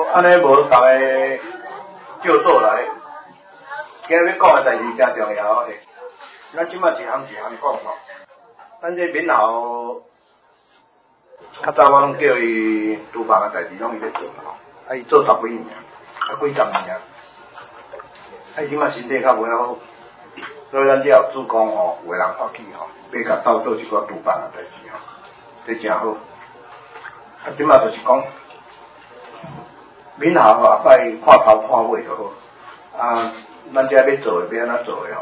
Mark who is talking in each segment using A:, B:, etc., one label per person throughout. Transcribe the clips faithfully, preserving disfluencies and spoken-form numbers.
A: 安尼无逐个照做来。今日要讲诶代志真重要诶，咱即摆一项一项讲吼。咱这闽侯，较早我拢叫伊厨房诶代志拢伊咧做吼，啊伊做十几年，啊几十年，啊伊即摆身体较袂好，所以咱只要主讲吼，有诶人发起吼，要甲斗做一寡厨房诶代志吼，这真好。啊即摆就是讲。闽侯后摆看头看尾就好，啊，咱遮要做诶要安怎做诶吼？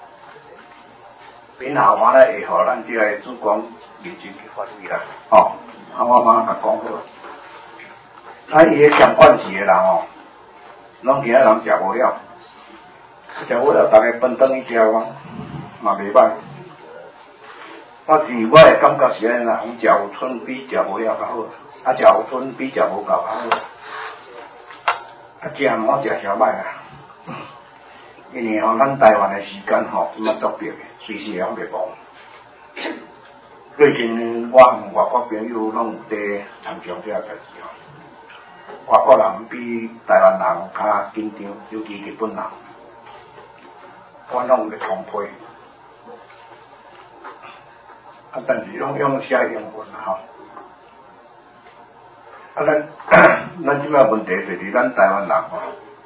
A: 闽侯完了会互咱遮诶主管认真去发挥啦，吼、哦，啊我马上甲讲好。啊，伊迄上管事诶人吼，拢今仔人食无了，食无了，逐个分转去食我，嘛袂歹。我是我诶感觉是安尼啦，讲食有剩比食无了较好，啊食有剩比食无够较好。啊，食毛食小歹啦，因为吼咱台湾诶时间吼，即摆特别诶，随时会晓袂忘。最近我和外国朋友拢有伫参详这代志吼，外国人比台湾人较紧张，尤其日本人，我拢有咧通批。啊，但是拢用写英文啦吼。啊，咱咱即摆问题就是咱台湾人吼，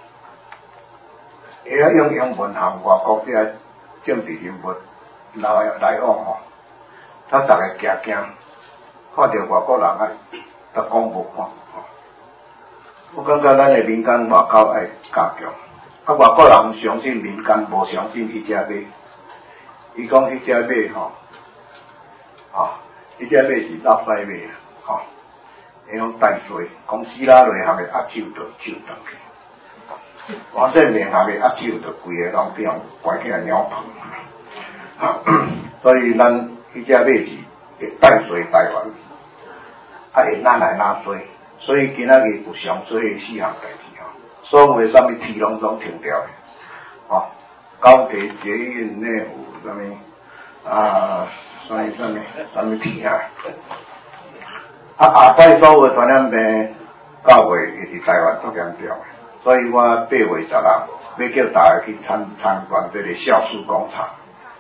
A: 会晓用英文和外国这政治人物来来往吼，他逐个行行，看到外国人爱，都讲无看吼。我感觉咱的民间外交爱加强，啊，外国人相信民间，无相信迄只马。伊讲迄只马吼，啊，迄只马是垃圾马吼。会用带水，讲死啦落下个压手就手断去，反正连下个压手就规个拢变关起来鸟棚，所以咱迄只马是会带水台湾，啊会拿来拿水，所以今仔日有上水的四项代志吼，所有的啥物铁拢拢停掉的，吼，高铁、捷运、内湖啥物啊，啥物啥物啥物铁啊。啊，下摆所有传染病到月会伫台湾足严重的，所以我八月十六要叫大家去参参观这个酵素工厂。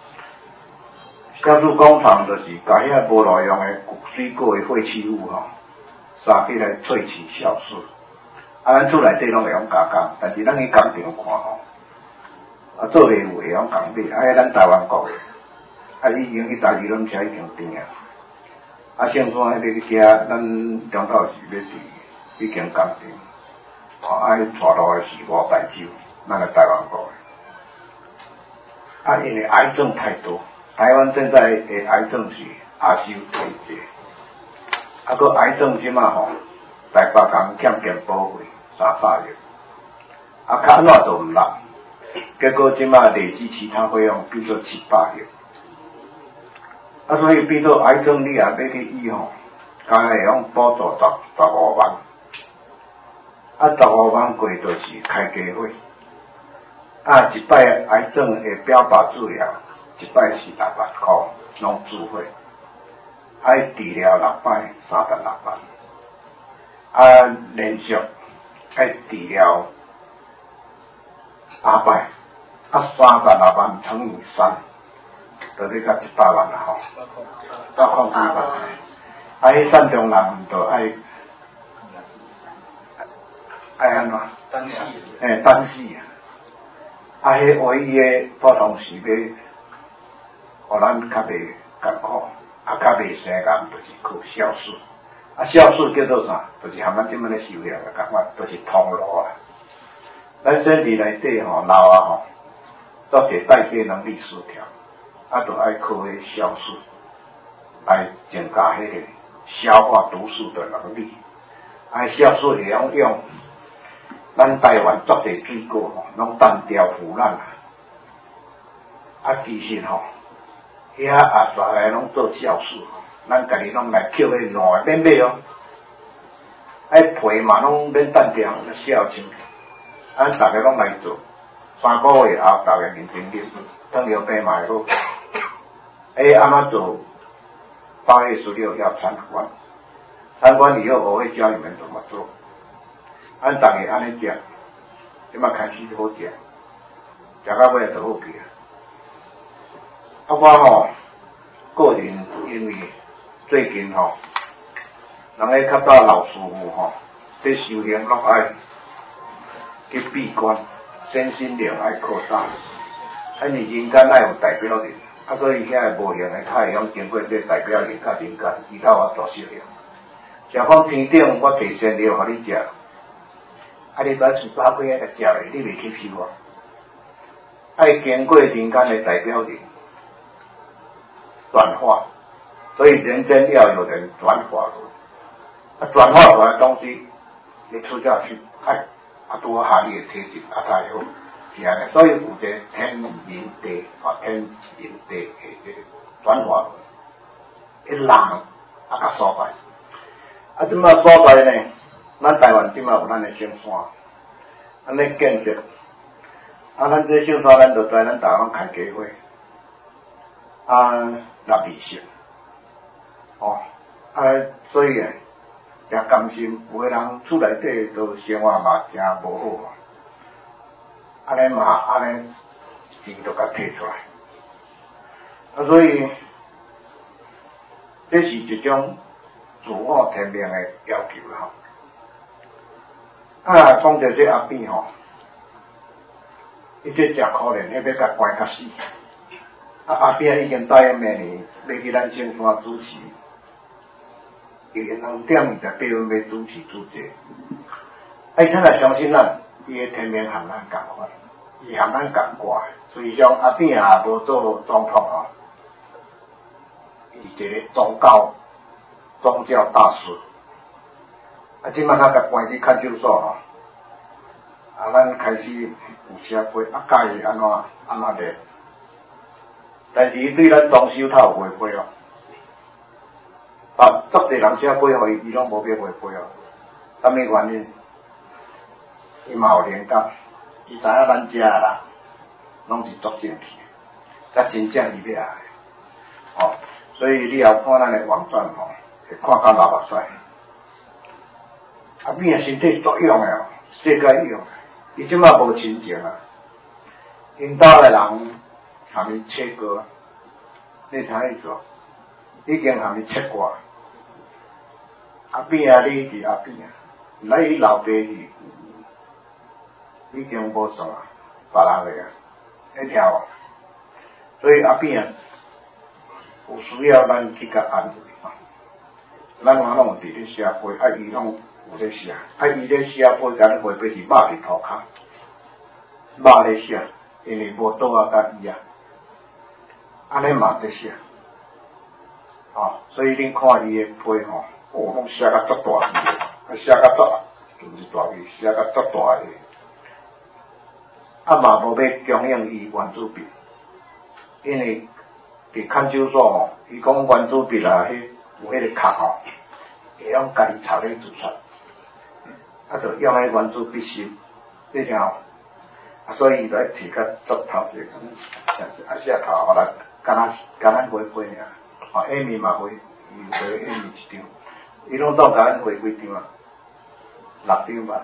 A: 酵素工厂就是把遐无路用的水果的废弃物吼，杀起来萃取酵素。啊，咱厝内底拢会用加工，但是咱去工厂看吼，啊做袂有会用工买，啊，咱台湾国的，啊已经迄台二轮车已经订啊。啊，先说迄个去食，咱中昼时要伫已经工厂，哦，啊，带路的是五大洲，咱个台湾国的。啊，因为癌症太多，台湾现在的癌症是亚洲第一个，啊，个癌症即马吼，台北港欠健保费三百亿，啊，较安怎都毋落，结果即马累计其他费用变做七百亿。啊，所以变做癌症，你也要去医吼，敢会用补助十十五万，啊，十五万过就是开家伙，啊，一摆癌症的标靶治疗，一摆是六万块，拢自费，爱治疗六摆三十六万，啊，连续爱治疗八摆，啊，三十六万乘以三。就你甲一百万啦吼，百控几万，啊，迄善良人就爱爱安怎？单死。诶，单死啊！啊，迄唯一诶普通是要，互咱较袂艰苦，啊，较袂生癌，就是靠酵素。啊，酵素叫做啥？就是含咱即摆咧收养诶感觉，就是通路啊。咱身体内底吼老啊吼，做者代谢能力失调。啊，就爱靠迄酵素来增加迄个消化毒素的能力。啊，酵素会用用，咱台湾足侪水果吼，拢单调腐烂啊。啊，其实吼，遐阿啥个拢做酵素，咱家己拢来捡迄烂免买哦。啊，皮嘛拢免单调，那烧清。啊，大家拢来做，三个月后，大家认真啉，糖尿病嘛会好。诶，安怎做？八月十六要参观，参观以后我会教你们怎么做。 按逐个安尼食，即马开始好食，食到尾就好去啊。啊，我吼个人因为最近吼，人咧较早老师傅吼，伫修行拢爱去闭关，身心灵爱扩大，啊，你人间爱有代表人，啊，所以遐个无形的太阳经过这代表人甲人间，伊甲我做适应。像讲天顶我提仙料互你食，啊，你把嘴巴开来食咧，你袂吸收啊。爱经过人间的代表人转化，所以人间要有人转化的。啊，转化出来的东西，你吃下去，哎，啊，多下你的体质，啊，才会好，是安尼。所以有一个天人地，啊，天人地的这个转化，迄人啊，较所在。啊，即马所在呢，咱台湾即马有咱的圣山，安尼建设，啊，咱这圣山咱就知，咱逐个拢开家伙，啊，立利息，哦，啊，所以诶。也甘心，有个人厝内底都生活嘛真无好，安尼嘛安尼钱都甲摕出来，啊所以这是一种自我天命的要求啦。啊，讲到这阿扁吼，伊这真可怜，迄要甲关甲死。啊阿扁已经答应明年要去咱圣山主持。伊两点二十八分要主持主席，哎，咱来相信咱，伊的天命和咱共款，伊和咱共挂。虽然阿扁也无做总统啊，伊一个宗教宗教大师，啊，即摆他甲关去看守所吼，啊，咱开始有写批，啊，教伊安怎安怎练，但是伊对咱装修他有违背哦。啊，足侪人写背互伊，伊拢无要违背哦。啥物原因？伊嘛有灵感，伊知影咱遮人拢是足正气，甲真正伊要爱，哦，所以你也看咱的网站吼，会看甲老目屎。啊，变身体足用的哦，世界用。伊即摆无亲情啊，因兜的人含伊切割，你听伊做，已经含伊切割。阿扁啊，你是阿扁啊，咱伊老爸是已经无算啊，别人个啊，会听无？所以阿扁啊，有需要咱去甲安慰啊。咱嘛拢有伫咧写批，啊伊拢有咧写，啊伊咧写批，甲咱回批是抹伫涂骹，抹咧写，因为无倒啊甲伊啊，安尼嘛在写，哦，所以恁看伊个批吼。哦，拢写甲足大字，啊写甲足，就是大字，写甲足大个，啊嘛无要供应伊原子笔，因为伫看守所吼，伊讲原子笔啊，迄有迄个壳吼，会用家己插咧自杀，啊，就用迄原子笔芯，你听哦，啊，所以伊就爱摕甲足头一个，啊写头互咱，敢若敢咱回批尔，哦 A 面嘛回，伊回 A 面一张。伊拢总甲咱回几张啊？六张吧。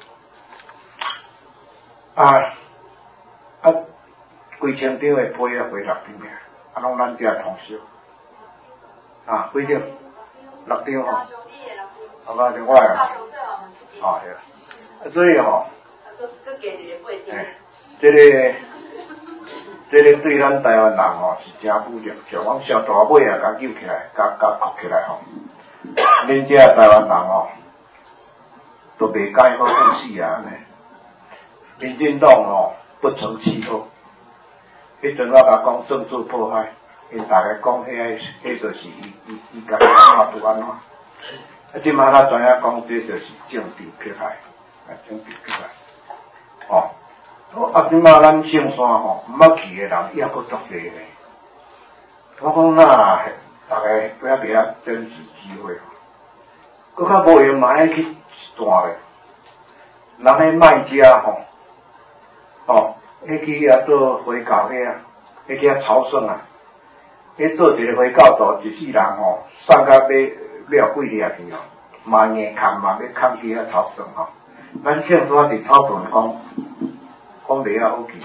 A: 啊啊，几千张的批啊，回六张尔，啊，拢咱遮通烧。啊，几张？六张吼。好吧，另外啊。哦，对啊。所以吼。哎，这个这个对咱台湾人吼是真负责，像讲小大尾啊，甲揪起来，甲甲扣起来吼。恁遮台湾人哦，都袂介好做死啊！安尼，民进党哦不成气候。迄阵我甲讲政治迫害，因逐个讲迄个，迄就是伊伊伊家己安怎就安怎。啊，即马咱知影讲，这就是政治迫害，啊，政治迫害。哦，啊，即马咱圣山吼，毋捌去的人抑阁足济呢。我讲那。大家不要给他珍惜机会，佮较无用嘛爱去断咧。人迄卖家吼，哦，迄去遐做回教遐，迄去遐朝圣啊，迄做一个回教徒，一世人吼，送甲要要几掠去哦，嘛硬扛嘛要扛去遐朝圣吼， 咱姓沙伫草屯讲讲袂晓好去啊，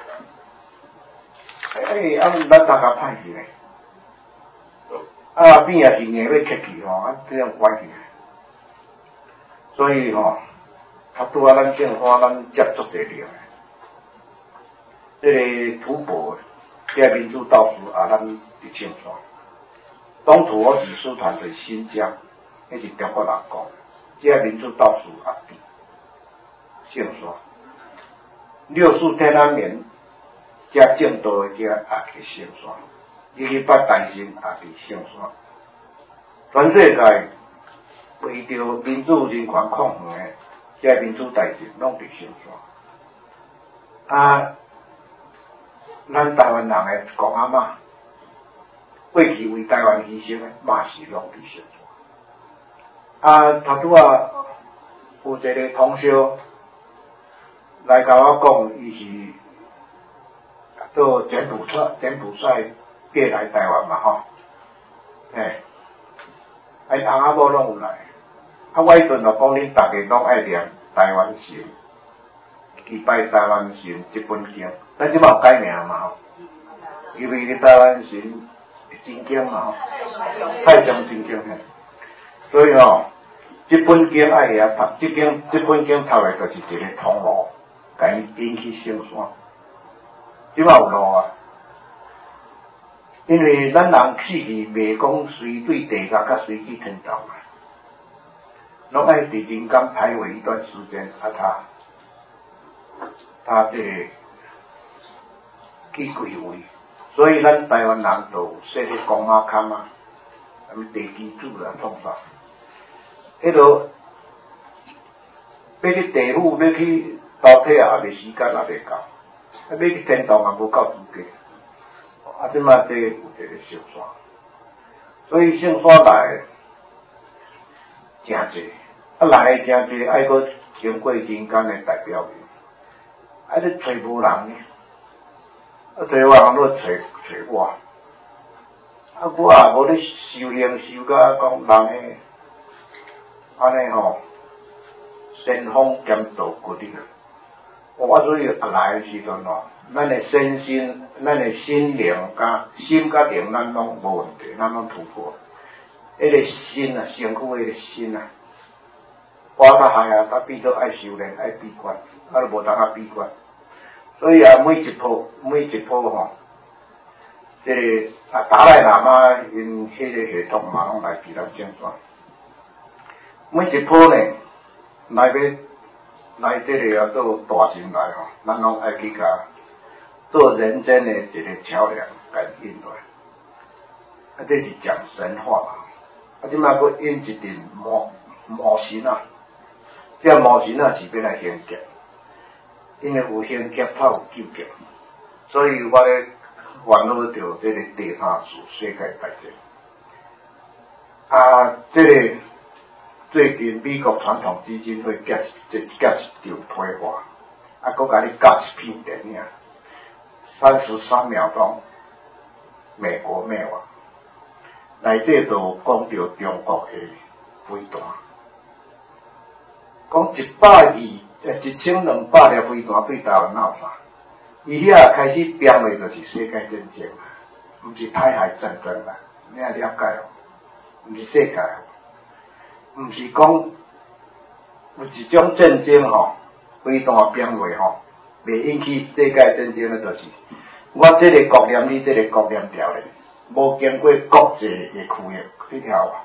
A: 哎，啊，咱大家歹去咧，啊边也是硬要客气吼，啊这样关系，所以吼，他拄啊咱姓沙咱接触得了，这个土博，这个民主道士啊，咱伫姓沙。当初我是师团在新疆，那是中国人讲，这个民主道士阿弟，姓沙。六四天安门，这正道的这也去姓沙，伊去捌大神也去姓沙。全世界为着民主人权抗衡的，这民主大神拢伫姓沙。啊，咱台湾人的公阿嬷。过去为台湾牺牲的，嘛是拢伫姓沙。啊，头拄啊有一个同学来甲我讲，伊是做柬埔寨柬埔寨变来台湾嘛吼，嘿，啊因翁仔某拢有来，啊我迄阵就讲恁逐个拢爱念台湾神，祭拜台湾神这本经，咱即摆有改名嘛吼，因为个台湾神。真经嘛吼，太上真经嘿，所以吼，这本经爱会晓读，这经这本经读的就是一个通路，甲伊引去姓沙，即摆有路啊。因为咱人死去袂讲随对地狱甲随去天堂啊，拢爱伫人间徘徊一段时间，啊他他这个去归位。所以咱台湾人就设迄公妈坑啊，什么地基主啦，创啥？迄落要去地府，要去投体啊，也未时间也未到；啊，要去天堂也无够资格。啊，即摆这有一个姓沙，所以姓沙来真济，啊来的真济，爱搁经过人间的代表面，啊，你找无人呢？啊，找我人都找找我，啊，我也无咧修行修甲讲人诶，安尼吼，仙风兼道骨的。我所以来诶时阵吼，咱诶身心，咱诶心灵甲心甲灵，咱拢无问题，咱拢突破。迄个心啊，身躯迄个心啊，我较害啊，较变做爱修炼，爱闭关，啊，就无当啊闭关。所以啊，每一鋪每一鋪吼，这个啊达赖喇嘛因迄个系统嘛拢来伫咱正山。每一鋪呢，来要来这个啊做大神来吼，咱拢爱去甲做人间的一个桥梁，甲引来。啊，这是讲神话嘛。啊，即摆佫引一阵魔魔神啊，这魔神啊是要来献劫。因为有先劫，才有救劫，所以我咧烦恼着这个地下事世界大战。啊，这个最近美国传统基金会夹一夹一张批画，啊，佮甲你夹一片电影，三十三秒钟，美国灭亡，内底就讲着中国的飞弹，讲一百二。一千两百粒飞弹对台湾闹啥？伊遐开始编的就是世界战争啦，毋是台海战争啦，你要了解哦，毋是世界哦，毋是讲有一种战争吼，飞弹编落吼，袂引起世界战争的，就是我这个国念，你这个国念条咧，无经过国际的区域，你听有无？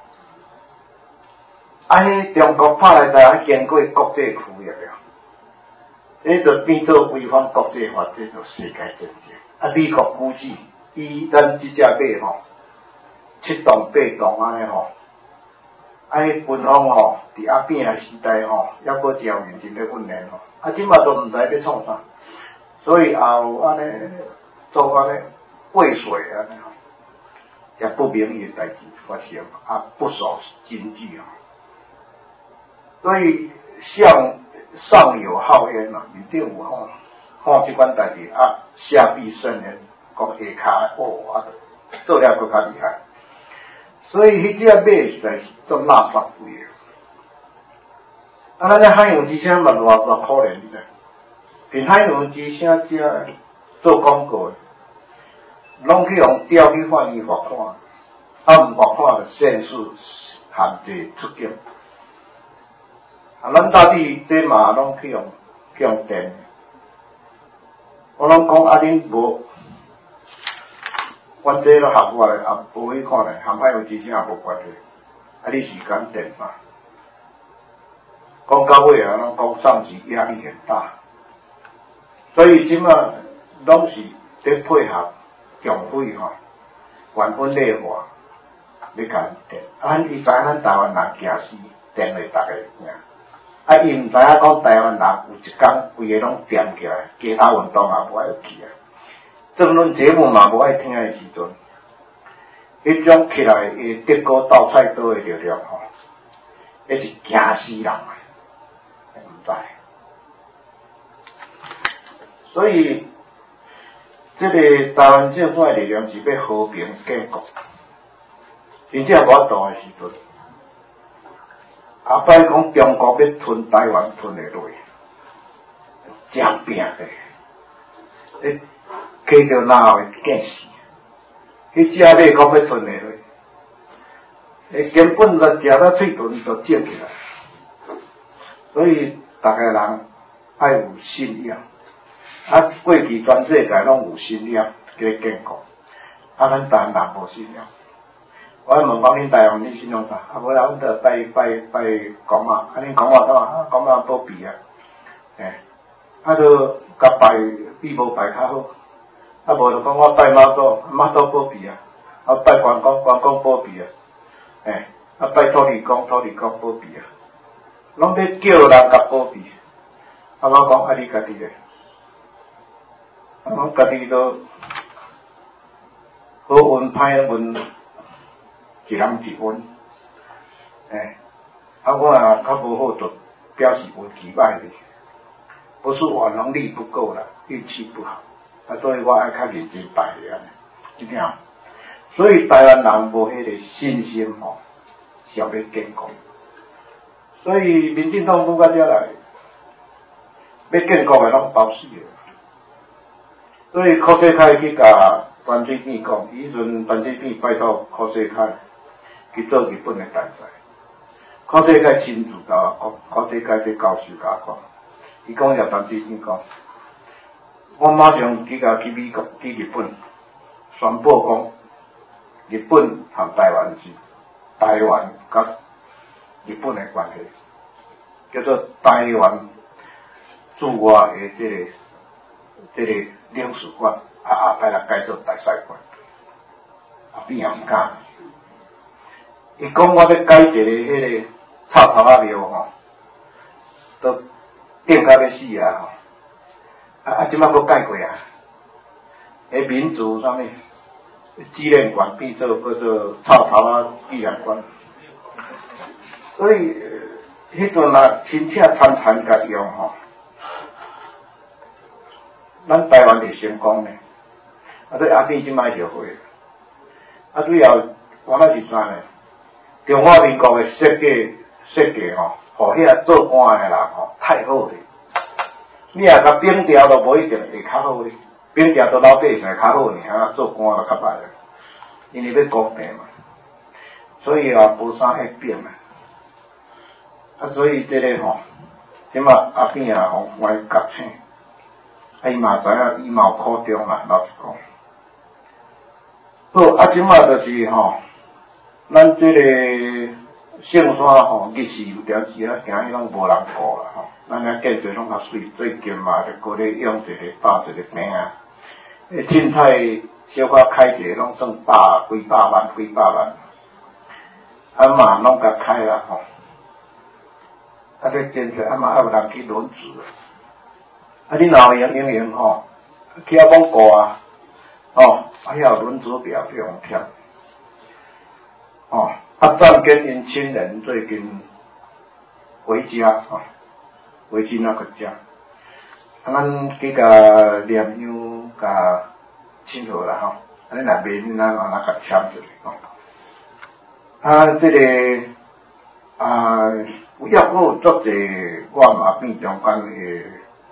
A: 啊，迄中国拍来台湾经过国际区域了。迄就变做违反国际法，这就世界战争。啊，美国估计以咱即只马吼，七栋八栋安尼吼，啊，迄军方吼，伫阿扁诶时代吼，还阁真有认真咧训练吼。啊，即马都毋知要创啥，所以也有安尼做安尼背水安尼吼，也不明义诶代志发生，啊，不守经济吼，所以像。上有浩焉嘛，面顶有吼，吼即款代志啊，下必胜人，讲下骹哦啊，做了佫较厉害。所以迄只马实在是做垃圾鬼啊，咱这海洋之声嘛偌偌可怜的，凭海洋之声遮做广告的，拢去用调去翻译罚款，啊毋罚款就限制限制出境。啊，咱到底这嘛拢去用去用电。我拢讲啊，恁无，阮这都合法的，也无去看咧，含海洋之声也无关系。啊，你是讲电嘛？讲到尾啊，拢讲上级压力很大，所以即马拢是在配合共会吼，原本内化，要甲咱电。啊，伊知影咱台湾人惊死，电话逐个惊。啊，伊毋知影讲台湾人有一天规个拢掂起来，街头运动也无爱去啊，政论节目嘛无爱听的时阵，迄种起来诶德国斗菜刀的力量吼，迄是惊死人啊！毋知，所以这个台湾政府的力量是要和平建国，真正无法度的时阵。后摆讲中国要吞台湾吞会落，真拼的，你摕着哪会见死？迄只马讲要吞会落，你根本就食到喙唇就肿起来。所以大家人爱有信仰，啊，过去全世界拢有信仰去建国，啊，咱台湾人无信仰。我问讲恁台湾恁信仰啥？啊，无啦，阮着拜拜拜公妈，啊，恁公妈怎啊？公妈保庇啊，诶，啊，着甲拜比无拜较好，啊，无就讲我拜妈祖，妈祖保庇啊，啊，拜关公，关公保庇啊，诶，啊，拜土地公，土地公保庇啊，拢在叫人甲保庇，啊，我讲啊，你家己咧，啊，我家己都好运歹运。一人一运，诶，啊，我啊较无好，就表示运气歹哩。不是我能力不够啦，运气不好，啊，所以我爱较认真拜个安尼，一定。所以台湾人无迄个信心吼，是要建国。所以民进党讲到遮来，要建国的拢包死个。所以柯世凯去甲范水扁讲，以阵范水扁拜托柯世凯。去做日本的代赛，柯世凯亲自甲我讲，柯世凯这教授甲我讲，伊讲叶陈水扁讲，我马上去甲去美国去日本宣布讲，日本和台湾是台湾甲日本的关系，叫做台湾驻外的这个这个领事馆，啊后摆来改做大使馆，后边也毋敢。伊讲我要改一个迄个臭头仔庙吼，都顶甲要死啊吼！啊啊，即摆佫改过啊！迄民族啥物纪念馆变做叫做臭头仔纪念馆，所以迄阵啊，亲戚参参甲用吼，咱台湾是成功的，啊，对阿扁即摆后悔，啊，对后原来是啥呢？中华民国的设计设计吼，互遐做官的人吼太好咧。你若甲变调都无一定会较好咧，变调都老百姓较好尔，做官就较歹咧，因为要公平嘛。所以啊，无啥爱变啊。啊，所以这个吼，即马阿扁啊吼，我觉醒，啊伊嘛知影，伊嘛有苦衷啦，老实讲。好，啊，即马就是吼。咱这个圣山吼，日时有条时啊，行伊拢无人顾啦吼。咱遐建筑拢较水，最近嘛，就过咧用一个搭一个平啊。诶，凊彩小可开一个，拢算百几百万、几百万。啊嘛，拢甲开啦吼。啊，咧建设啊嘛，还有人去轮子。啊，你若有用用用吼，去遐讲顾啊，哦，啊遐轮子表就用添。哦，啊，暂跟因亲人最近回家哦，回去那个家，啊，咱去甲念香甲亲和啦吼，啊，你若免咱安那甲签一个哦，啊，这个啊， 有抑阁有足侪我嘛变中间诶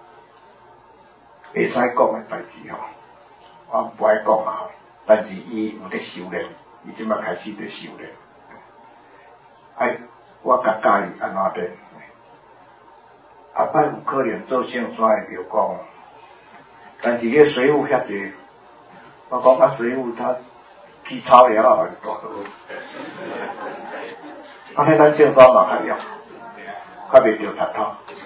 A: 会使讲诶代志吼，我不爱讲啊，但是伊有咧修炼，伊即摆开始咧修炼。哎，我较介意安怎练？后摆有可能做圣山诶庙公，但是咧水务遐济，我讲啊水务他去草了啊，大到，啊，迄咱圣山嘛较弱，较袂着头头。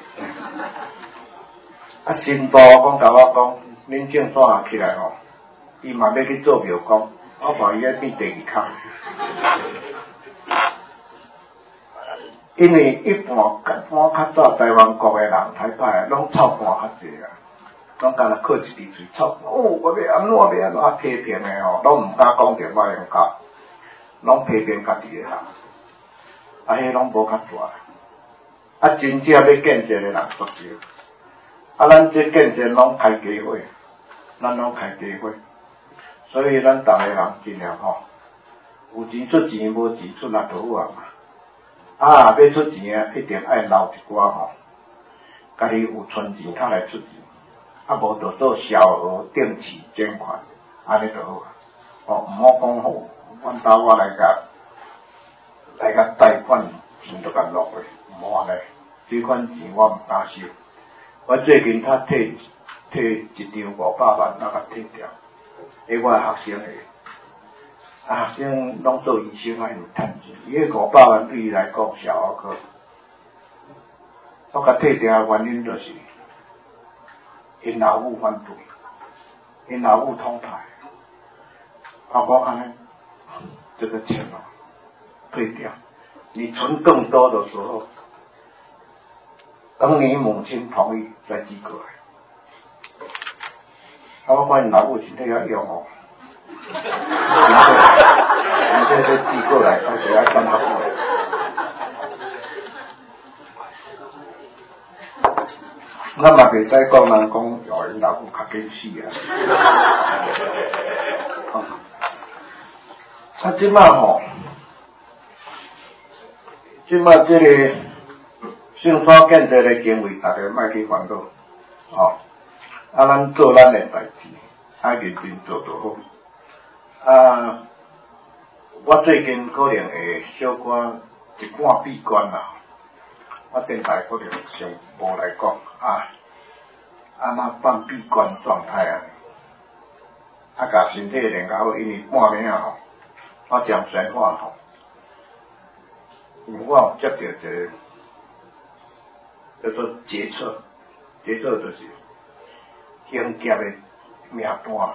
A: 啊，新道讲甲我讲，恁圣山起来吼，伊嘛要去做庙公，我看伊要变第二空。因为一般一般较早台湾国诶人台派拢操盘较济啊，拢干那靠一支嘴操盘，哦，我要安怎要安怎批评诶吼，拢毋敢讲电话用卡，拢批评家己诶人，啊，迄拢无较大，啊，真正要建设诶人足少，啊，咱这建设拢开家会，咱拢开家会，所以咱逐个人尽量吼，有钱出钱，无钱出力就好啊嘛。啊，要出钱啊，一定爱留一寡吼，家己有存钱，较来出钱，啊，无就做小额定期捐款，安尼就好啊。哦，毋好讲好，阮兜我来甲来甲贷款钱就甲落去，毋好安尼。这款钱我毋敢收，我最近他退退一张五百万，那甲退掉，迄我学生诶。啊，这样拢做医生啊，有趁钱。伊迄五百万对伊来讲小儿科，我甲退掉原因就是，因老母反对，因老母通派，我讲安尼，这个钱哦，退掉，你存更多的时候，等你母亲同意再寄过来。啊，我看因老母真正要用哦。你这就寄过来，而且还搬到过来。咱嘛袂使讲人讲哦，因老母较紧死啊。啊，即摆吼，即摆即个圣山建设的经费，大家莫去烦恼，哦，啊，咱做咱的代志，啊，认真做就好。啊，我最近可能会小可一半闭关啦，我电台可能上无来讲啊，啊那半闭关状态啊，啊甲身体练较好，因为半暝啊吼，我讲闲话吼，因为我有接到一个叫做决策，决策就是刑劫的名单。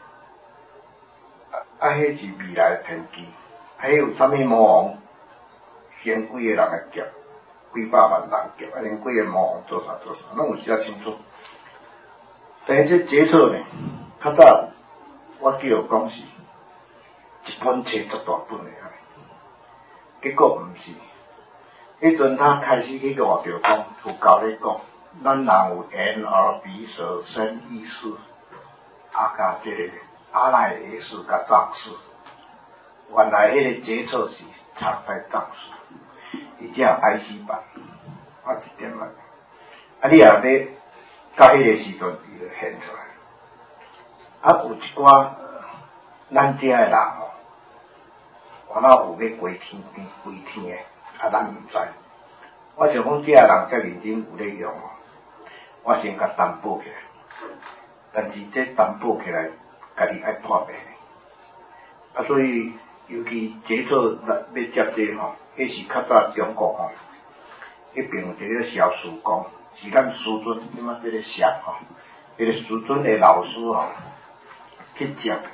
A: 啊，迄是未来的天机，啊，迄有啥物魔王，先几个人来劫，几百万人劫，啊，连几个魔王做啥做啥，拢有写清楚。但是这决策呢，较早我记得讲是一本册足大本的啊，结果毋是。迄阵他开始去外头讲，有教咧讲，咱人有眼耳鼻舌身意识，啊，甲这个。阿赖耶识甲藏识，原来迄个决策是藏在藏识，伊只有 I C 版，啊一点嘛，啊你也要到迄个时阵，伊就现出来。啊有一寡咱遮诶人吼，原来有要归天边归天诶，啊咱毋知。我想讲遮诶人遮认真有咧用哦，我先甲担保起来，但是这担保起来。家己爱破病，啊，所以尤其决策要接这吼，迄是较早中国吼，迄边有一个小师公，是咱师尊，即马这个像吼，迄个师尊的老师吼去接，啊，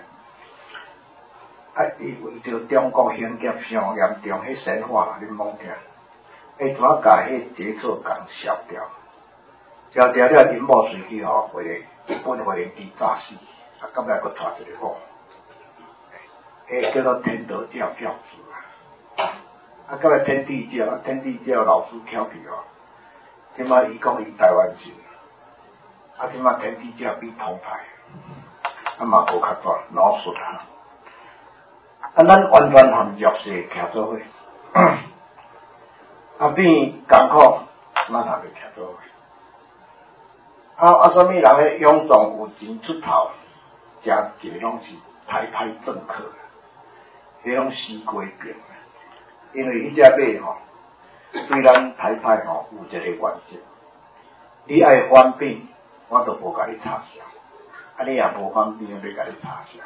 A: 伊为着中国刑劫上严重，迄神话恁罔听，伊怎啊甲迄决策共烧掉，烧掉了，因某随去吼，回来日本回来机炸死。啊，今日佫带一个货，诶，叫做天德教教主啊。啊，今日天地教，天地教老师调皮哦。即摆伊讲伊台湾人，啊，即摆天地教比通派，啊嘛无较大脑术啊。啊，咱完全含弱势徛做伙，啊， 变艰苦，咱也袂徛做伙。啊啊！什么人咧勇壮有钱出头，真侪拢是台派政客，迄拢死过病。因为迄只马吼，对咱台派吼有一个原则，你爱反变，我都无甲你插销；啊，你也无反变，我要甲你插销。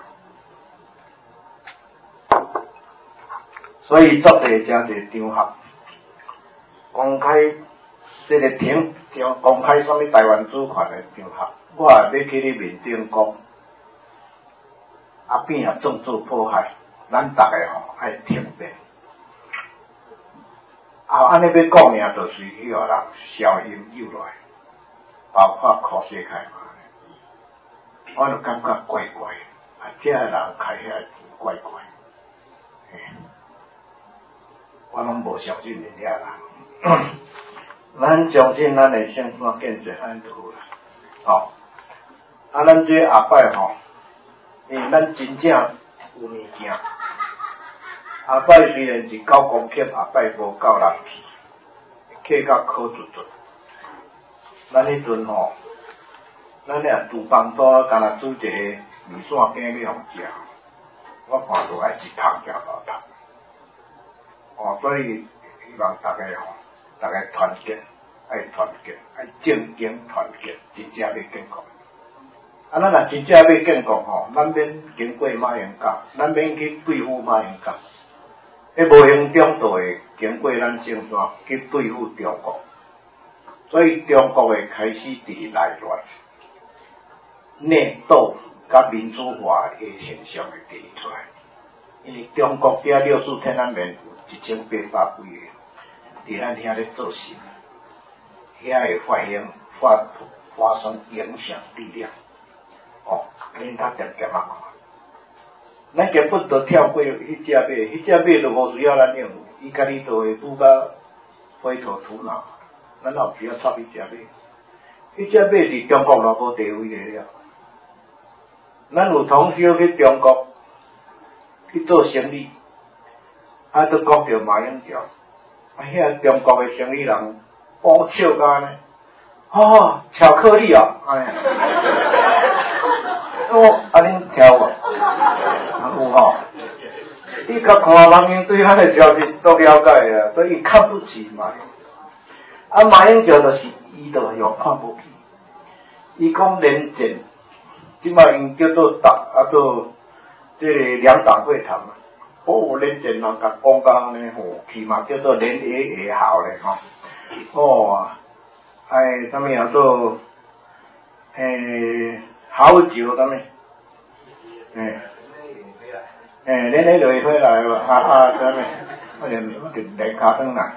A: 所以作者真侪场合公开这个庭场公开什么台湾主权的场合，我也要去你面顶讲，啊变啊政治迫害，咱逐个吼爱停变。啊，安尼要讲尔，就随去互人消音诱来，包括考试开嘛，我就感觉怪怪，啊，这个人开遐钱怪怪，嘿，我拢无相信人遐人。咱相信咱的圣山建设安就好啦，吼、哦，啊，咱这下摆吼，因为咱真正有物件。下摆虽然是九公顷，下摆无够人去，客到考出出。咱迄阵吼，咱俩厨房桌干那煮一个米线羹要互食，我看都爱一捧食到头。哦，所以希望大家吼，大家团结，爱团结，爱正经团结，真正要建国。啊，咱若真正要建国吼，咱免经过马英九，咱免去对付马英九。迄无形中就会经过咱圣山去对付中国，所以中国会开始伫内乱、内斗甲民主化的现象会出现出来。因为中国遮六四天安门有一千八百几个，伫咱遐咧做事，遐会发生发发生影响力量。哦，恁较点点啊看。咱根本就跳过迄只马，迄只马就无需要咱用，伊家己就会拄到灰头土脑，咱哪有需要插迄只马？迄只马伫中国偌无地位个了。咱有同小去中国去做生意，啊，都讲着马英九，啊，遐中国个生意人宝笑甲安尼，哦，巧克力啊，安尼，哦，啊，恁挑无？有吼，你甲看人民对咱的消息都了解啊，所以看不起马英。啊，马英九就是伊就用看不起，伊讲连战，即摆因叫做党啊做这个两党会谈嘛。哦，连战人甲讲甲安尼吼，起码叫做联野也好咧吼。哦，哎，什么叫做诶好酒什么？诶。诶，恁迄落回来无？啊啊，啥物？我连我连连骹转来。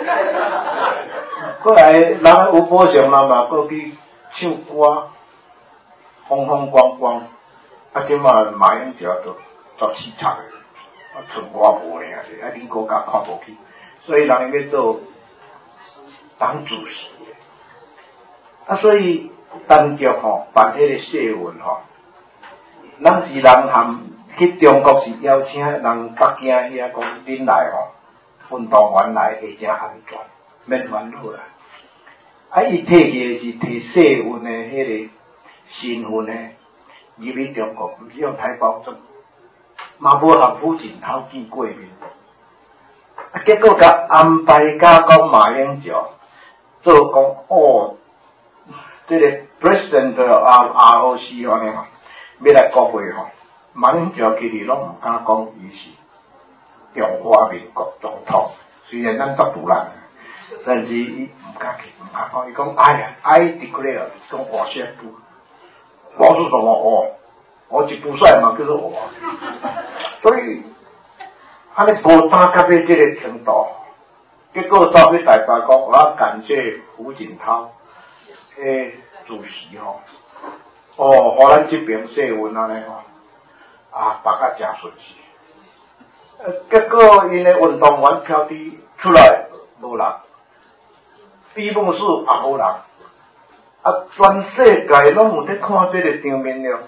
A: 过来，人有保障嘛嘛，过去唱歌，风风光光。啊，即马马英九都作凄惨诶，啊，剩我无尔，啊，恁国家看无起，所以人要做党主席。啊，所以当局吼办迄个谢文吼，咱是人含。去中国是邀请人北京遐讲，恁来吼，运动员来会真安全，免烦恼啦。啊，伊摕去是摕世运的迄个身份呢，入去中国，毋是用台胞证，嘛无合府前头见过面。啊，结果甲安排甲讲马英九做讲哦，这个 President of R O C 安尼吼，要来国会吼。马英九其实拢毋敢讲伊是中华民国总统，虽然咱足独人，但是伊毋敢去，毋敢讲。伊讲哎呀 ，I declare， 讲我宣布，我是什么？我，我就不算嘛，就是我。所以，安尼无打到尾这个程度，结果走去台北讲，我要感谢胡锦涛，诶，主席吼，哦，互咱这边世运安尼吼。啊，办甲真顺利。呃，结果因的运动员票底出来无人，闭幕式也无人，啊，全世界拢有在看这个场面了。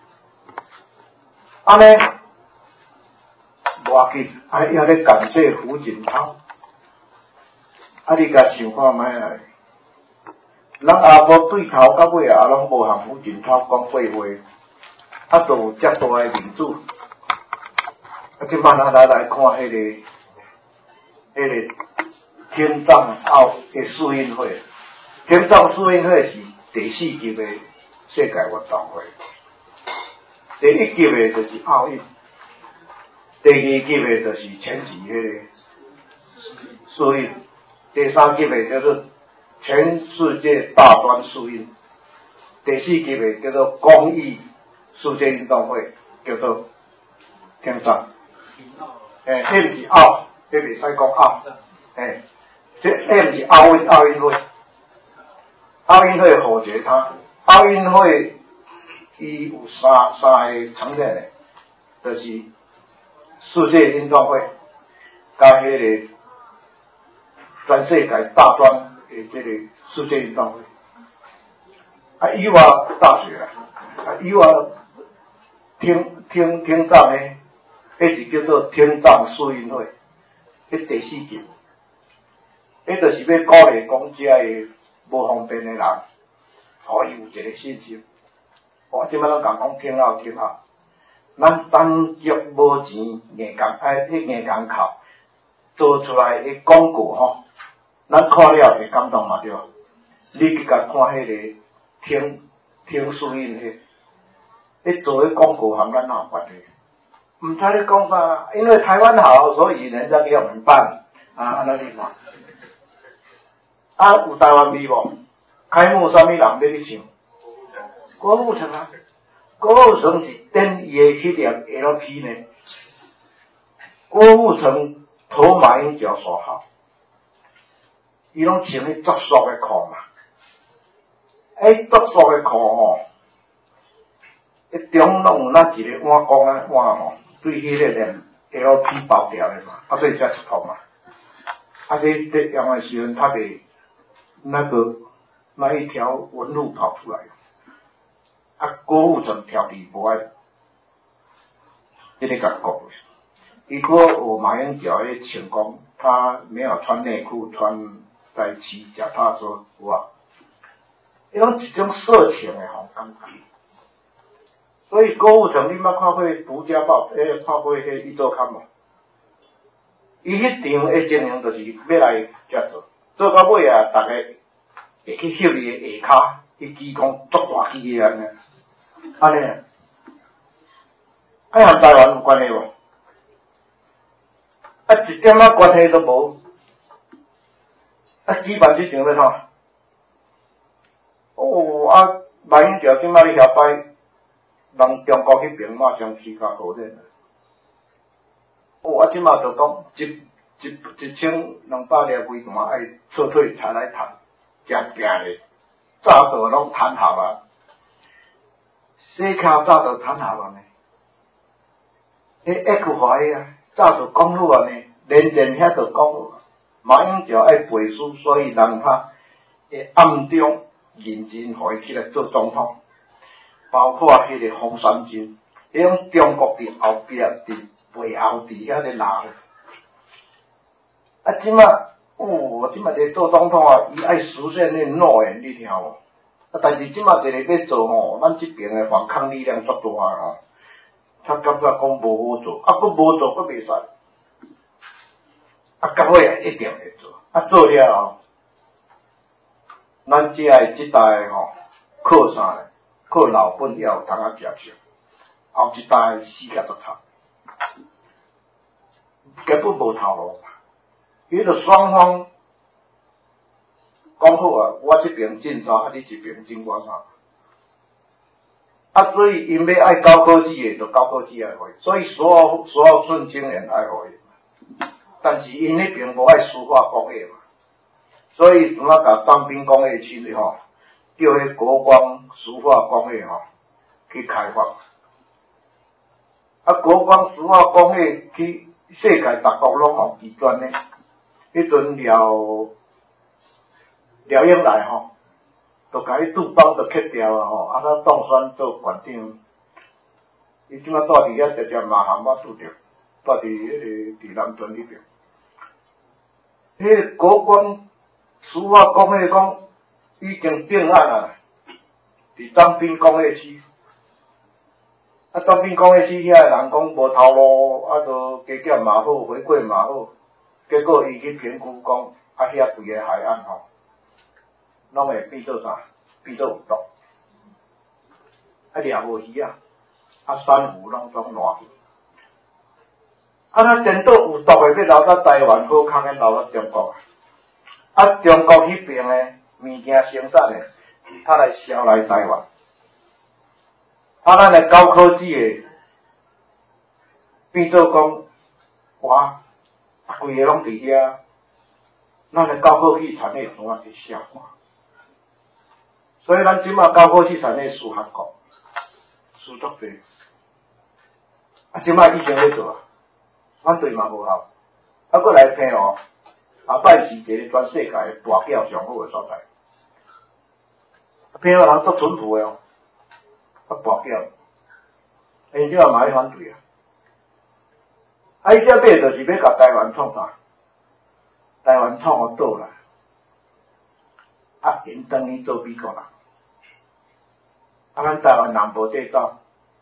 A: 安尼无要紧，啊，要咧感谢胡锦涛， 啊，你甲想看卖啊？咱阿婆对头到尾啊，拢无含糊尽头讲过话，啊，都有遮大诶民主。啊，即摆咱来来看迄、那个、迄、那个天葬奥诶世运会，天葬世运会是第四级诶世界运动会，第一级诶就是奥运，第二级诶就是前几迄个世运，第三级诶叫做全世界大专世运，第四级诶叫做公益世界运动会，叫做天葬。诶，迄毋是奥，迄袂使讲奥。诶，这迄毋是奥运奥运会，奥运会好一个他，奥运会伊有三三个层面诶，就是世界运动会，甲迄个全世界大专诶这个世界运动会。啊，以我大学啊，啊以我听听听藏诶。迄是叫做天葬世运会，迄第四级，迄就是要鼓励讲遮个无方便诶人，互伊有一个信心。我即摆拢共讲听好听好，咱等局无钱硬工，哎，迄硬工靠做出来诶广告吼，咱看了会感动嘛对吧？你去甲看迄个天天世运迄，迄做诶广告含咱哪有关系？唔知你讲法，因为台湾好，所以人家给我们办啊，安尼你看，啊有台湾味无？开幕啥物人要去唱？郭富城啊，郭富城是等伊诶迄辆 L P 呢。郭富城投马英九所好，伊拢穿迄足束诶裤嘛，迄足束诶裤吼，迄中拢有那一个碗公啊碗吼。对迄个连 L P 包掉的嘛，啊，所以才出头嘛。啊，这这用的时候，他得那个那一条纹路跑出来。啊，郭富城条理无爱，这个感觉。伊个有马英九的成功，他没有穿内裤，穿在骑脚踏车，哇，迄种一种色情的吼感觉。所以郭富城，你捌看过《独家报》？诶，看过迄《一周刊》无？伊迄场诶经营就是要来遮做，做到尾啊，逐个会去翕伊诶下骹，迄支讲足大支诶安尼，安尼啊，啊，和台湾有关系无？啊，一點仔關係都無。啊，基本即場要怎？哦，啊，馬英九即擺你曉擺。人中國迄邊馬上時間好咧，哦，啊，即馬就講一一一千兩百粒肥蛋愛撤退才來談，真拼咧，早就攏談好啊，洗卡早就談好啊呢，迄 X 華啊，早就講好啊呢，連戰遐就講好，馬英九愛背書，所以人他會暗中認真互伊起來做總統。包括迄個紅衫軍，迄種中國佇後壁佇背後佇遐咧鬧。啊，即馬，哦，即馬一個做總統啊，伊愛實現迄諾言，你聽無？啊，但是即馬一個要做吼，咱即邊誒反抗力量足大啊吼，他感覺講無好做，啊，佫無做佫袂使，啊，到尾啊一定會做，啊，做了後，咱遮誒即代吼靠啥咧？靠老本要有通啊食食，後一代死甲足慘，根本無頭路嘛。伊就雙方講好啊，我這邊進啥，啊你這邊進我啥。啊，所以因要愛高科技誒，就高科技愛互伊，所以所有所有寸精人愛互伊，但是因迄邊無愛書畫工業嘛，所以怎啊甲當兵工業區吼。叫迄國光書畫工業吼去開發，啊國光書畫工業去世界各國攏互極端呢。迄陣廖廖英來吼，就甲伊杜邦就克掉啊吼，啊他當選做縣長，伊即馬住佇遐直接嘛含我拄着，住佇迄個佇南屯迄邊，迄個國光。 司法讲迄讲已经定案啊，伫彰滨工业区。啊，彰滨工业区遐人讲无头路，啊，都加减嘛好，回归嘛好，结果伊去评估讲，啊，遐规个海岸吼，拢会变做啥？变做有毒，啊，掠无鱼啊，啊，珊瑚拢总烂去。啊，咱真倒有毒诶，要留到台湾，好康诶留到中国。啊，中国迄边诶物件生产诶，他来销来台湾。啊，咱诶高科技诶，变做讲，哇，啊，规个拢伫遐，咱诶高科技产业怎啊会下滑？所以咱即马高科技产业输韩国，输足济。啊，即马以前咧做啊。反对嘛无效，啊，搁来听哦，后摆是一个全世界诶跋筊上好诶所在，偏人足淳朴诶哦，啊跋筊，因即个嘛咧反对啊，啊，伊遮买就是要甲台湾创啥？台湾创互倒来，啊，因当去做美国人，啊，咱台湾人无地走，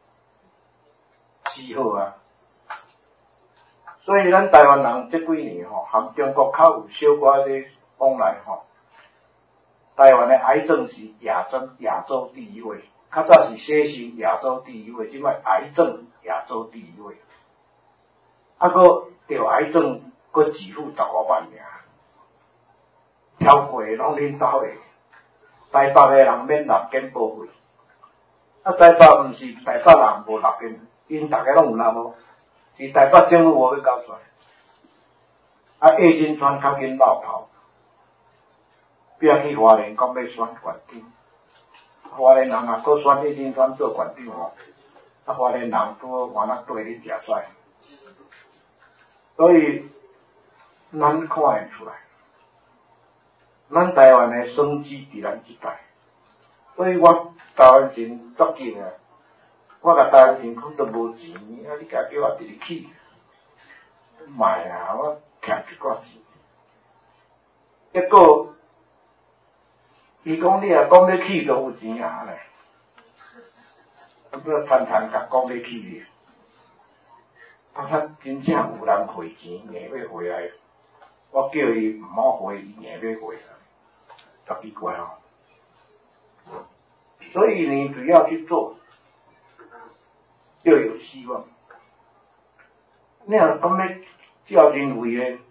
A: 死好啊！所以咱台湾人这几年吼，含中国较有小可咧往来吼。台湾的癌症是亚洲亚洲第一位，较早是血型亚洲第一位，即摆癌症亚洲第一位。啊，搁得癌症搁支付十五万尔，超过拢恁兜诶。台北诶人免纳健保费，啊，台北毋是台北人无纳健，因逐个拢有纳无。是台北政府无要交出来，啊，叶金川较紧落跑，不要去花莲讲要选县长，花莲人啊，搁选叶金川做县长吼，啊，花莲人拄好原来对你食衰，所以咱看会出来，咱台湾的生机伫咱即代，所以我台湾人足紧啊。我甲台湾人讲都无钱，啊！你家叫我直直去，卖啊！我欠一寡钱。结果，伊讲你若讲要去，都有钱啊咧。啊，要摊摊甲讲要去，啊，他真正有人汇钱硬要回来，我叫伊毋好回，伊硬要回来，足奇怪哦。所以你只要去做。就有希望。你若讲要照认为诶，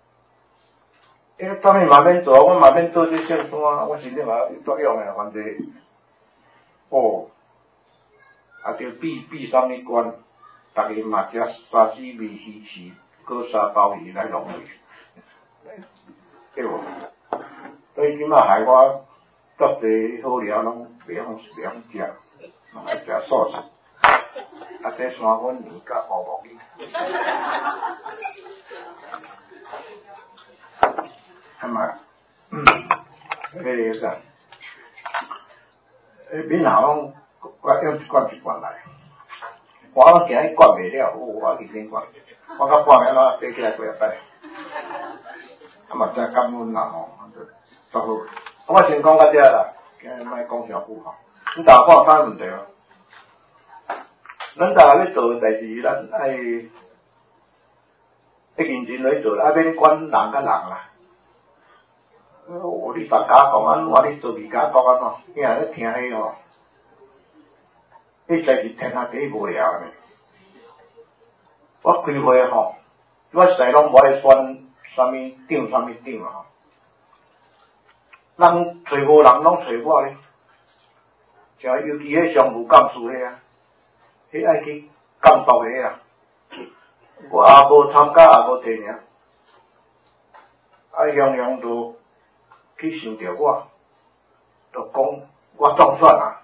A: 诶，当然嘛免做，我嘛免做这相单，我身体嘛有作用诶，反正哦，啊，着闭闭啥物关，逐个嘛食三四味鱼翅，搁三包鱼来弄去，对无？所以即马害我足侪好料拢袂晓袂晓食，拢爱食素食。啊！这山粉面甲乌木鱼，看嘛，嗯，迄个啥，诶，闽南拢我用一罐一罐来，我今日灌袂了，我已经灌，我到半暝啦，爬起来几啊摆，啊嘛真感恩啦吼，足好。我先讲到遮啦，今日莫讲伤久吼，你大家看有啥问题无？咱逐个要做诶代志，咱爱一认真来做，啊免管人甲人啦。哦，你逐家讲安怎，你做二家讲安怎，囝咧听迄吼，迄才是天下第一无聊呢。我开会吼，我使拢无爱选啥物长啥物长啊吼，人找无人拢找我咧，像尤其迄商务干事迄啊。迄爱去监督个啊，我也无参加，也无提名，啊，样样都去想着我，就讲我中选啊。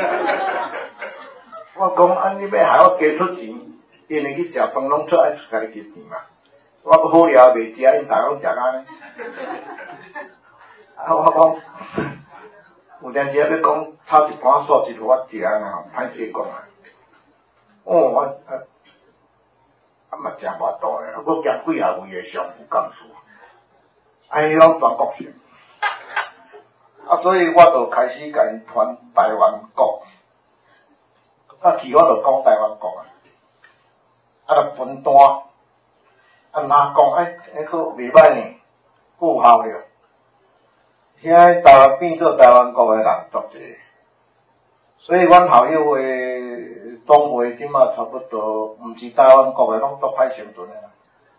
A: 我讲安尼要害我加出钱，因为去食饭拢出爱家己给钱嘛。我搁好料袂食，因逐个拢食安尼。啊，我讲有阵时要讲炒一盘素一我食安尼吼，歹势讲啊。哦，我啊啊嘛真无度诶，我兼几啊位诶上副干事，安尼拢全国性， 啊，所以我就开始甲因传台湾国，啊，去我就讲台湾国啊，啊，就分单，啊，哪讲哎，迄个袂歹呢，有效了。现在台湾变做台湾国的人足济，所以阮校友的总会即马差不多，毋是台湾国的拢足歹生存的啦。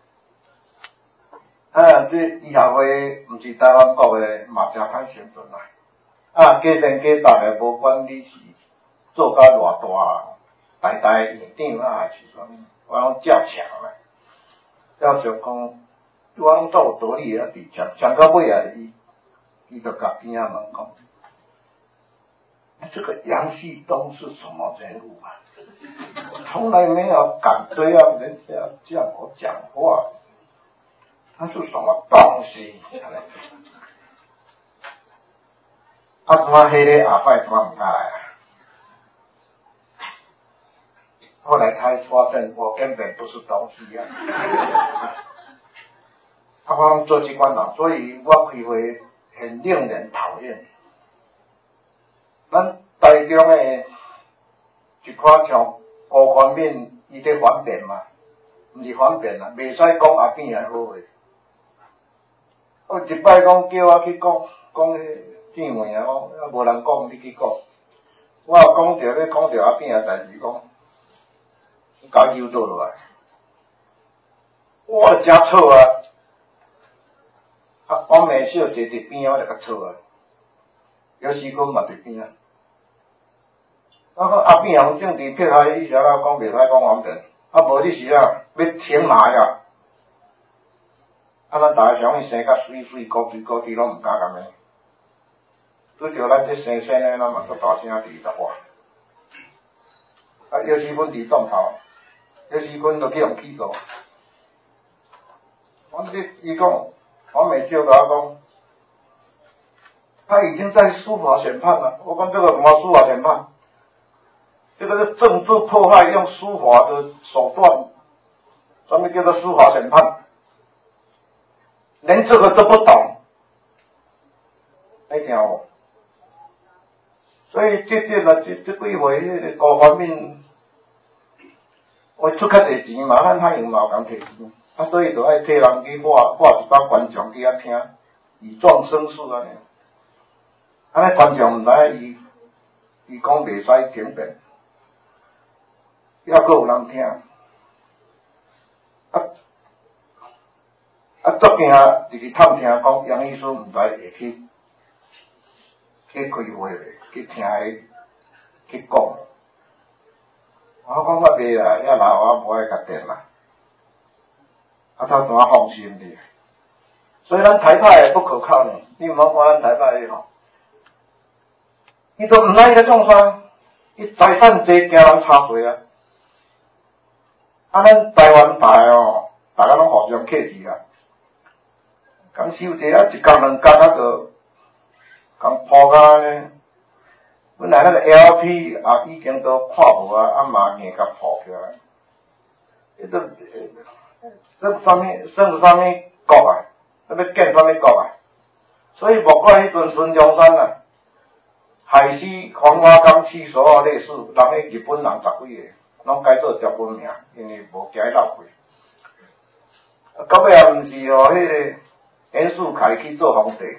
A: 啊，这医学会毋是台湾国的，嘛真歹生存啦。啊，家庭家大个，无管你是做甲偌大，大大的院长啊，还是啥物，我拢照强啦。照像讲，我拢足有道理啊，伫强强到尾啊，伊伊就甲边仔问讲，这个杨旭东是什么人物啊？我从来没有敢这样人家这样我讲话。他是什么东西？啊，怎啊迄个阿拜怎啊唔敢来啊？后来他发现我根本不是东西啊！啊，我拢做这款人，所以我开会很令人讨厌。咱台中的一款像高宽面，伊在反辩嘛，毋是反辩啦，袂使讲阿扁的好话。我一摆讲叫我去讲讲迄见面啊，讲啊无人讲，你去讲。我有讲着要讲着阿扁的代志，讲甲揪倒落来，我真错啊！啊，王美秀坐伫边我就较错啊。有时阮嘛伫边啊。我讲阿扁用政治撇开以前啦，讲袂使讲王辩，啊无你是啊要挺哪呀？啊，咱大家想伊生甲水水高低高低拢毋敢咁样，拄着咱这生生的，咱嘛足大声伫度话。啊，有时阮伫洞头，有时阮就去用起诉。我这伊讲，王美秀甲我讲，他已经在司法审判了。我讲这个什么司法审判？这个是政治迫害，用司法的手段，什么叫做司法审判？连这个都不懂，你听无？所以这这啦，这这几回迄个高方面，我出较侪钱嘛，咱海洋嘛有共摕钱，啊，所以就爱替人去画画一把观众去遐听，以壮声势安尼。安尼观众毋知伊伊讲袂使停辩，抑阁有人听，啊。啊，昨天入去探听讲，杨医师毋知会去去开会咧，去听伊去讲。我讲我袂啦，遐老我无爱甲电啦。啊，他怎啊放心的？所以咱台派不可靠呢。你有冇看咱台派吼？伊都毋知伊咧创啥，伊财产济，惊人插水啊！啊，咱台湾派哦，大家拢互相客气啦。讲收者啊，一工两工啊，就讲铺甲呢。本来那个 L P 啊，已经都看无啊，啊嘛硬甲铺起来。迄个算啥物？算啥物国啊？要建啥物国啊？所以莫怪迄阵孙中山啊，害死黄花岗起所有烈士，人迄日本人十几个，拢改做条文名，因为无惊伊闹鬼。到尾也毋是哦，迄个。袁世凯去做皇帝，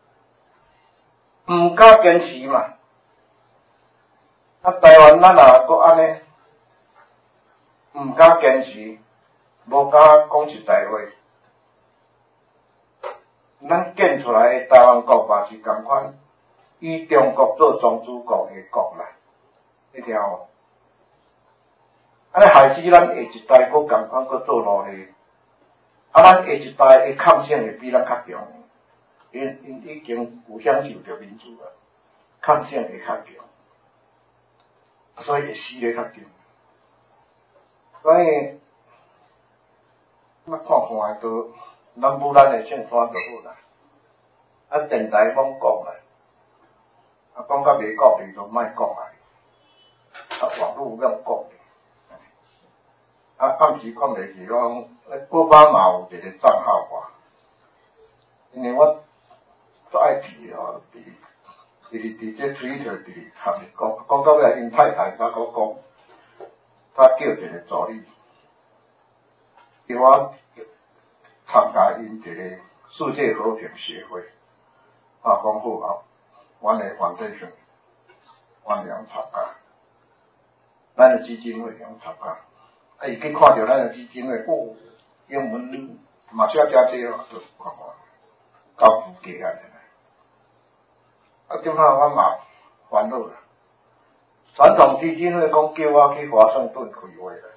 A: 毋敢坚持嘛。啊，台湾咱也搁安尼，毋敢坚持，无敢讲实在话。咱建出来的台湾国嘛是共款，以中国做宗主国的国啦，你听无？安尼害死咱下一代，搁共款搁做奴隶。啊，咱下一代的抗性会比咱较强，因因已经有享受着民主了，抗性会较强，所以会死得较紧。所以，咱看看都，咱武咱的姓山就好啦。啊，电台罔讲啦，啊，讲甲袂讲哩就莫讲啦。啊，网络要讲。啊，暗时看袂起，我奥巴马有一个账号吧，因为我最爱提哦，伫伊伫伫这推特伫合面讲，讲到尾因太太甲我讲，他叫一个助理，叫我参加因一个世界和平协会，啊，讲好啊，阮的团队上，阮会用参加，咱的基金会用参加，啊，伊去看着咱的基金会，哦，英文嘛写遮济哦，就看看，到附加安尼。啊，即摆我嘛烦恼啦。传统基金会讲叫我去华盛顿开会啦，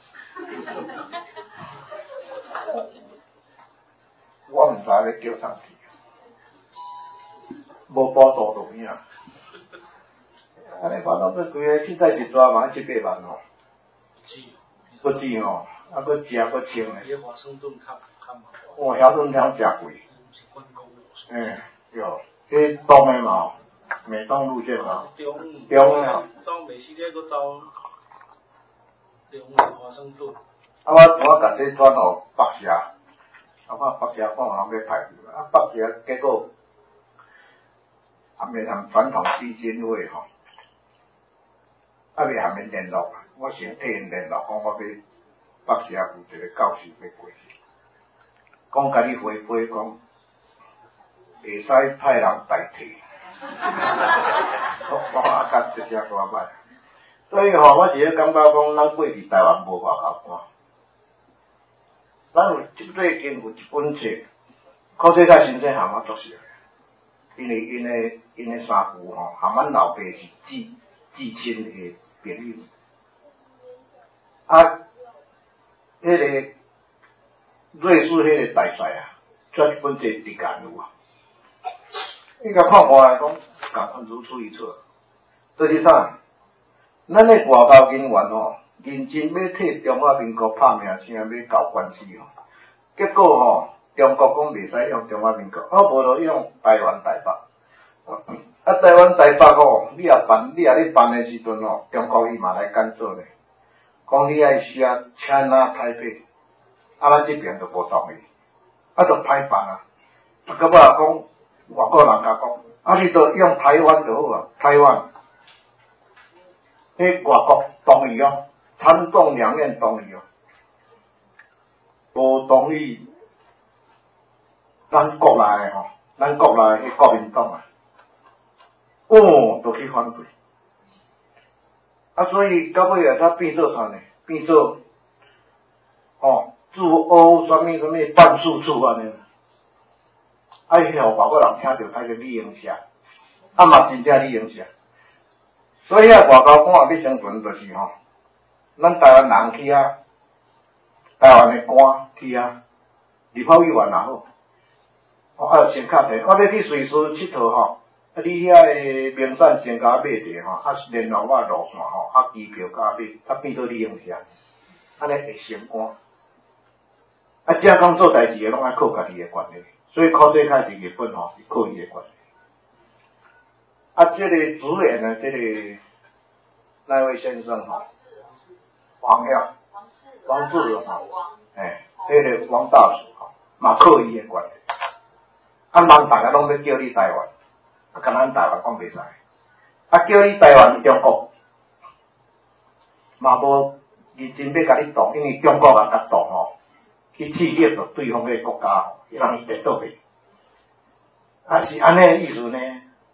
A: 我毋知要叫啥去，无补助就咩啊？安尼烦恼要规个凊彩一抓嘛七八万吼，搁钱吼，啊搁食搁穿诶。比华盛顿较较麻烦。哦，华盛顿诚贵。嗯，对，迄东诶嘛。美东路线嘛，中中啊，走美西咧，搁走中华盛顿。啊，我我甲这转互北社，啊，我北社看人要排队，啊，北社结果还没通传统基金会吼，啊未还没联络，我先替因联络，讲我要北社有一个教授要过去，讲甲你回回讲，会使派人代替。我我啊，甲这些我歹，所以吼，我是咧感觉讲，咱过去台湾无外口看，咱有最近有一本册，考世界新生含我作写，因为因诶因诶三舅吼，含阮老爸是至至亲诶朋友，啊，迄、那个瑞士迄个大帅啊，出一本册直干有啊。伊甲看看讲，共如出一辙。就是啥？咱的外交人员吼，认真要替中华民国拍名声，要搞关系吼。结果吼，中国讲袂使用中华民国，啊无就用台湾台北。啊，台湾台北吼，你若办，你若咧办的时阵吼，中国伊嘛来干涉咧。讲你爱写 China 台北，啊咱这边就无同意，啊就歹办啊。啊，到尾讲。外国人甲讲，啊，你都用台湾就好啊，台湾，迄外国同意哦，参众两院同意哦，无同意咱国内吼，咱国内迄国民党啊，哦，都去反对，啊，所以到尾啊，他变做啥呢？变做哦，驻欧什么什么办事处安尼。啊！伊互外国人听着，他就利用下，啊嘛真正利用下。所以啊，外交官要生存，就是吼，咱台湾人去啊，台湾的官去啊，立法委员也好，哦啊先敲题，我要去瑞士佚佗吼，啊你遐个名产先甲我买者吼，啊联络我路线吼，啊机票甲我买，啊变做利用下，安尼会升官。啊，正讲做代志的拢爱靠家己的权利。所以考这开伫日本吼，是靠伊的关系。啊，这个主演呢，这个那位先生吼，王耀，王志荣吼，哎，这个王大叔吼，嘛靠伊的关系。啊，人大家拢要叫你台湾，啊，甲咱台湾讲袂使，啊，叫你台湾中国，嘛无认真要甲你动，因为中国也甲动吼。去刺激着对方个国家吼，让伊得到去，啊是安尼个意思呢？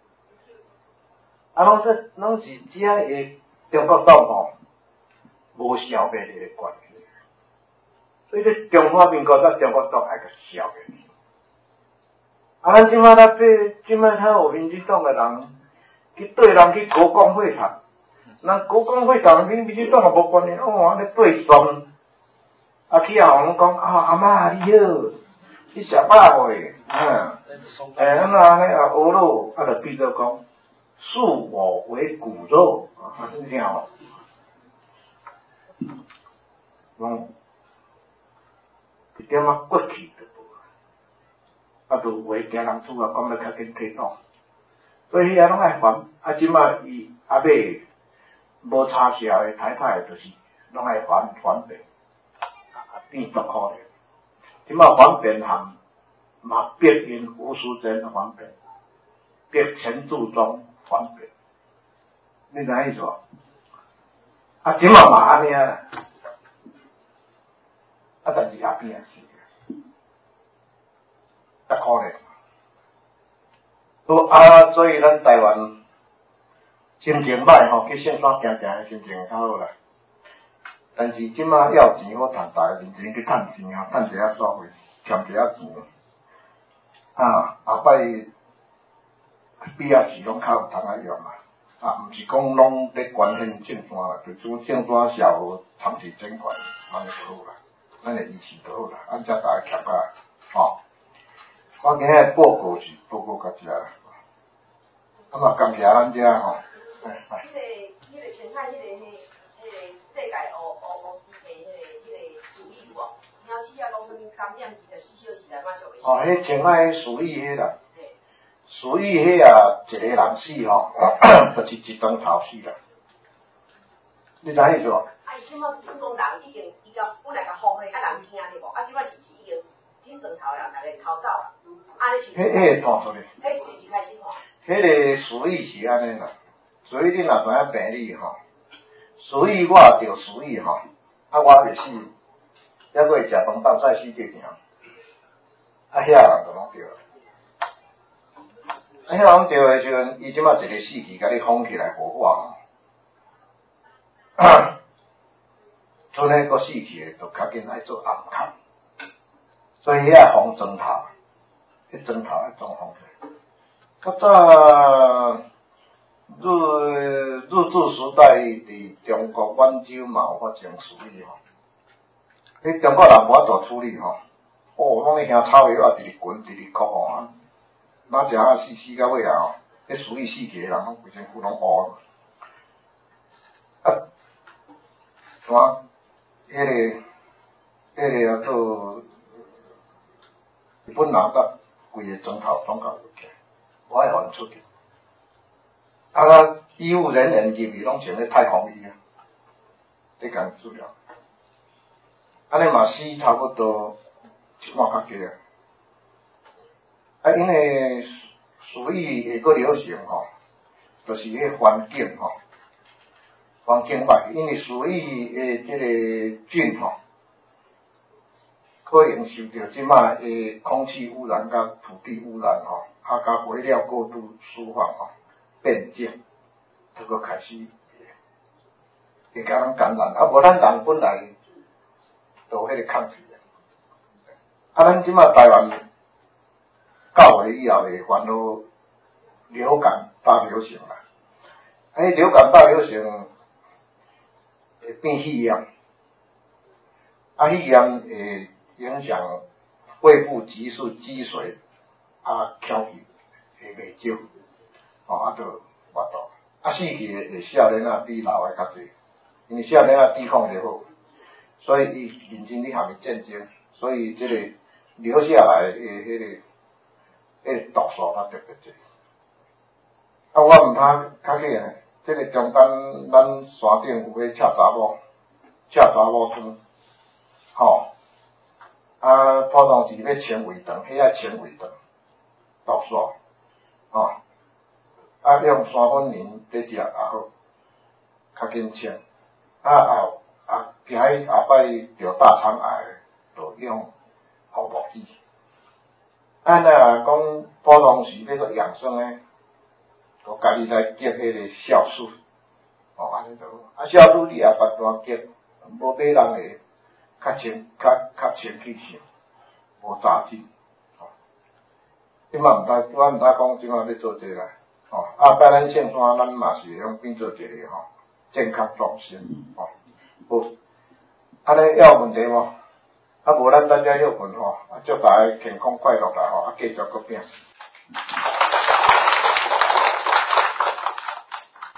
A: 啊，拢这拢是只个中国党吼无消灭你个关系，所以这中华民国甲中国党爱个消灭。啊，咱即摆咱对即摆遐有民进党个人去对人去国共会谈，咱国共会谈跟民进党也无关系，哦，安尼对双。啊，去啊，互讲啊，阿嬷你好，你食饱未？嗯，诶，咱啊安尼啊，学咯，啊，就变做讲，恕我为骨肉，啊，你听哦，讲一点仔骨气都无，啊，就为惊人厝啊，讲要较紧体动，所以遐拢爱烦，啊，即摆伊阿尾无插社的台派就是拢爱反反对。变足可怜，即马反变含嘛逼因吴淑珍反变，逼陈祝中转变，你知意思无？啊，即嘛嘛安尼啊，啊，但是后边也是，较可怜。都啊，所以咱台湾心情歹吼，去圣山行行心情较好啦。但是即马要钱好赚，大家认真去趁钱啊，趁一下所费，欠一下钱。啊，后摆比啊是拢较有通啊用啊，啊，毋是讲拢咧关心正山啦，就做正山社会长期整管，安尼就好啦，咱诶意思就好啦，咱才大家欠啊，吼。我今日报告是报告到遮啦，啊嘛感谢咱遮吼。哎哎。迄个迄个前海迄个迄迄个世界乌乌乌斯的迄个迄个鼠疫无？鸟鼠啊讲什物感染二十四小时内马上会死。哦，迄前海鼠疫迄啦。鼠疫迄啊，一个人死吼，就是一顿头死啦。你知意思无？啊，伊即马是讲人已经伊甲本来甲封咧，啊人惊咧无？啊即马是已经一顿头人，大家逃走啦。安尼是。迄迄个传出去。迄是一开始传。迄个鼠疫是安尼啦，所以你若知影病理吼，鼠疫我也着鼠疫吼，啊我袂死，还佫会食饭饱再死对行，啊遐人就拢着。啊，遐人着诶时阵，伊即马一个死气，甲你封起来无法吼。剩诶个死气诶，就较紧爱做暗空，所以遐封砖头，迄砖头爱装封起来。较早日日治时代伫中国满洲嘛有发生鼠疫吼，迄中国人无法度处理吼，哦，拢咧香草药啊，直直滚，直直哭吼。哪食啊死死到尾啊吼，迄鼠疫死起人拢规身躯拢乌啊！怎？迄个迄个做日本人甲规个砖头拢搞入去，我爱互因出去。啊，医务人员入去拢穿咧太空衣啊，你共治疗。安尼嘛死差不多一万较几啊。啊，因为鼠疫会阁流行吼，就是迄环境吼，环境歹，因为鼠疫诶即个菌吼，可能受到即摆诶空气污染甲土地污染吼，啊甲肥料过度释放吼，变质，就阁开始会甲人感染，啊无咱人本来就有迄个抗体啊，咱即摆台湾。到月以后会烦恼流感大流行啦，啊，迄流感大流行会变肺炎，啊，肺炎会影响肺部急速积水，啊，翘气会袂少，哦，啊，就发度，啊，死去会少年仔比老诶较济，因为少年仔抵抗力好，所以伊认真咧下面战争，所以即个留下来诶迄个。迄毒素较特别济，啊，我毋通较起呢，即个中间咱山顶有迄赤查某，赤查某汤，吼，啊，普通是要清胃肠，迄爱清胃肠，毒素，吼，啊，用山粉仁咧食也好，较紧清，啊后啊，惊迄后摆着大肠癌，就用红木耳。咱若讲普通时要做养生诶，就家己来结迄个酵素，哦，安尼就好。啊，酵素你也别单结，无买人诶较清、较较清气性，无杂质。哦，即嘛毋知，我毋知讲即嘛要做这个，哦，啊，拜咱圣山，咱嘛是会用变做一个吼健康中心，哦，好，安尼还有问题无？啊，无咱大家休困吼，啊，祝大家健康快乐啦吼，啊，继续搁拼。